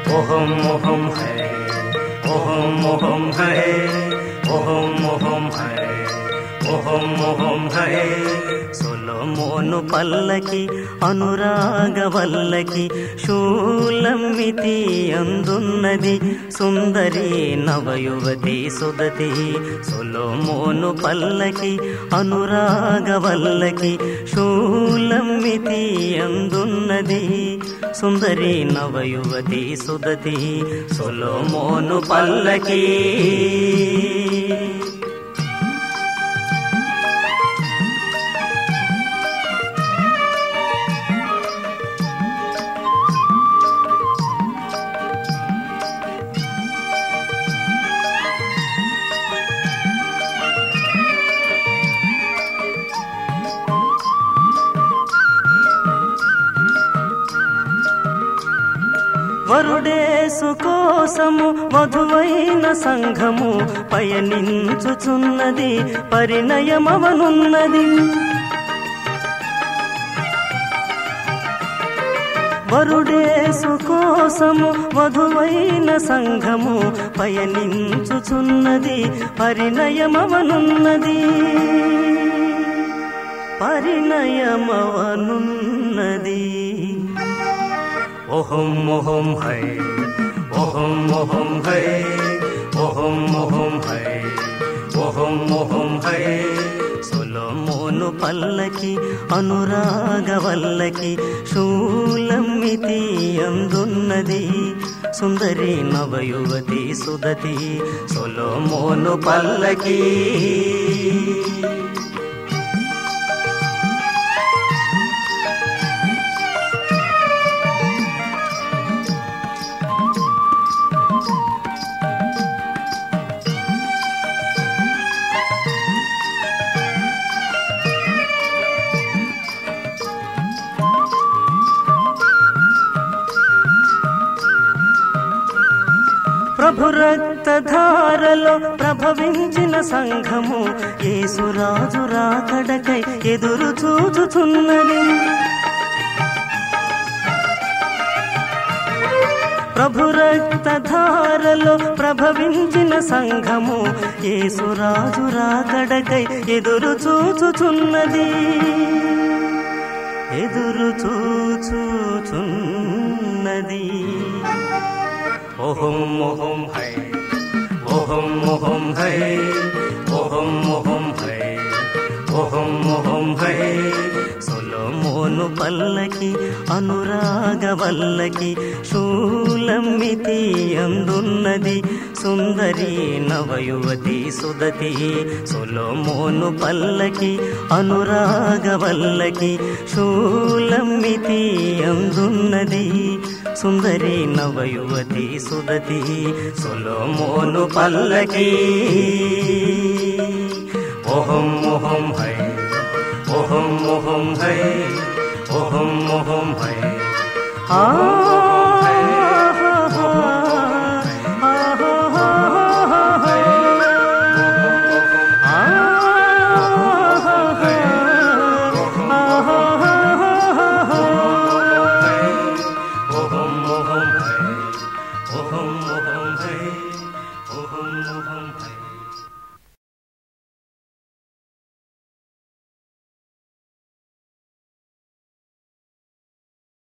Ohm ओहम है, ओहम ओहम है, ओहम ओहम है, ओहम ओहम है। సొలొమోను పల్లకి అనురాగవల్లకి శూలమితి అందున్నది సుందరి నవయువతి సుదతి. సొలొమోను పల్లకి అనురాగవల్లకి శూలమితి అందున్నది సుందరి నవయువతి సుదతి. సొలొమోను పల్లకి వరుడేసు కోసము వధువైన సంఘము పయనించుచున్నది పరిణయమవనున్నది. వరుడేసు కోసము వధువైన సంఘము పయనించుచున్నది పరిణయమవనున్నది. పరిణయమవనున్నది. ओहम ओहम है, ओहम ओहम है, ओहम ओहम है, ओहम ओहम है। సొలొమోను పల్లకి అనురాగవల్లకి శూలమితి అందున్నది సుందరి నవయువతి సుదతి. సొలొమోను పల్లకి ప్రభు రక్తధారలో ప్రభవించిన సంఘము యేసురాజు రాకడకై ఎదురు చూచుచున్నది. ప్రభు రక్తధారలో ప్రభవించిన సంఘము యేసురాజు రాకడకై ఎదురు చూచుచున్నది. ఎదురు చూచుచున్నది. ओहम ओहम है, ओहम ओहम है, ओहम ओहम है, ओहम ओहम है। సొలొమోను పల్లకి అనురాగవల్లకి శూలమితి అందున్నది సుందరి నవయువతి సుదతి. సొలొమోను పల్లకి అనురాగవల్లకి శూలమితి అందున్నది సుందరి నవయువతి సుదతి. సొలొమోను పల్లకి ఓహం ఓహం హై, ఓహం ఓహం హై, ఓహం ఓహం హై.